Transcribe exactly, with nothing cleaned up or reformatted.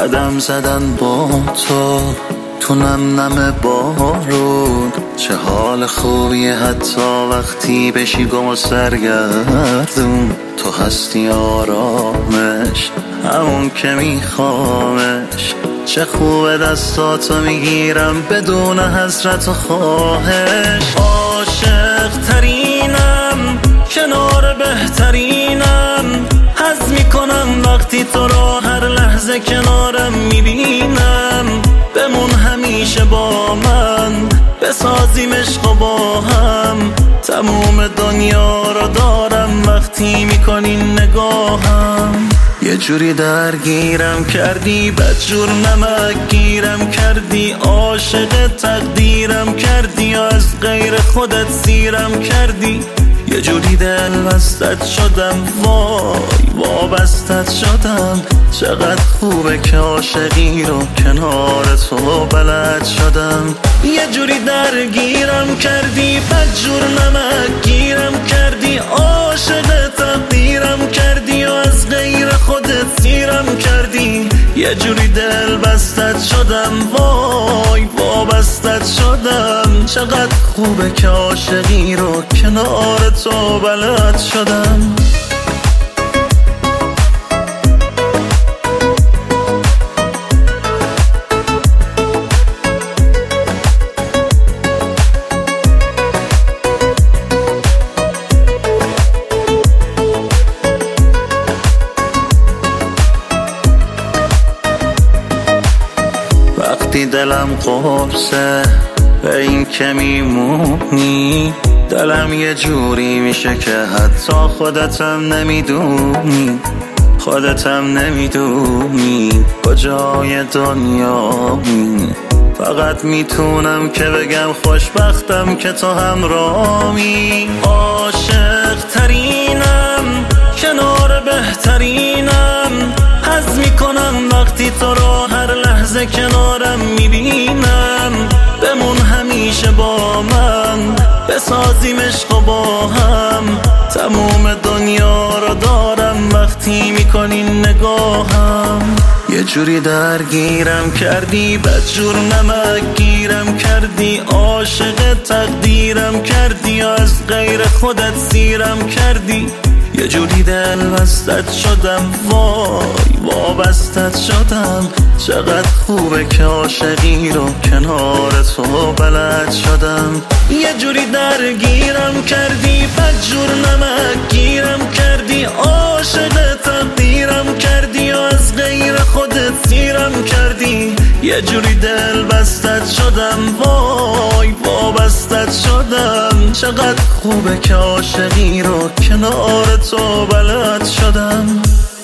قدم زدن با تو تو نم نم بارون، چه حال خوبیه حتی وقتی بشی گم و سرگردون. تو هستی آرامش، همون که میخوامش. چه خوبه دستاتو میگیرم بدون حسرت و خواهش. عاشق ترینم، کنار بهترینم، حظ میکنم وقتی تو را هر لحظه کنارم میبینم. بمون همیشه با من، بسازیم عشق و با هم. تموم دنیا رو دارم وقتی میکنین نگاهم. یه جوری درگیرم کردی، بدجور نمک گیرم کردی. عاشق تقدیرم کردی، از غیر خودت سیرم کردی. یه جوری دل بستت شدم، وای وابستت شدم. چقدر خوبه که عاشقی رو کنار تو بلد شدم. یه جوری درگیرم کردی، بدجور نمک گیرم کردی. عاشق تقدیرم کردی و از غیر خودت سیرم کردی. یه جوری دل بستت شدم، وای وابستت شدم. چقدر خوبه که عاشقی رو کنار تو بلد شدم. وقتی دلم قرصه به این که میمونی، دلم یه جوری میشه که حتی خودتم نمیدونی. خودتم نمیدونی کجای دنیایی. فقط میتونم که بگم خوشبختم که تو همراهی. عاشق ترینم، کنار بهترینم، حظ میکنم وقتی تو را هر لحظه کنارم میبینم. بمون همیشه با من، بسازیم عشق و با هم. تموم دنیا رو دارم وقتی میکنین نگاهم. یه جوری درگیرم کردی، بدجور نمک گیرم کردی. عاشق تقدیرم کردی، از غیر خودت سیرم کردی. یه جوری دل بستت شدم، وای وابستت شدم. چقدر خوبه که عاشقی رو کنار تو بلد شدم. یه جوری درگیرم کردی، بدجور نمک گیرم کردی. عاشق تقدیرم کردی و از غیر خودت سیرم کردی. یه جوری دل بستت شدم، وای وابستت شدم. چقدر خوبه که عاشقی رو کنار تو بلد شدم.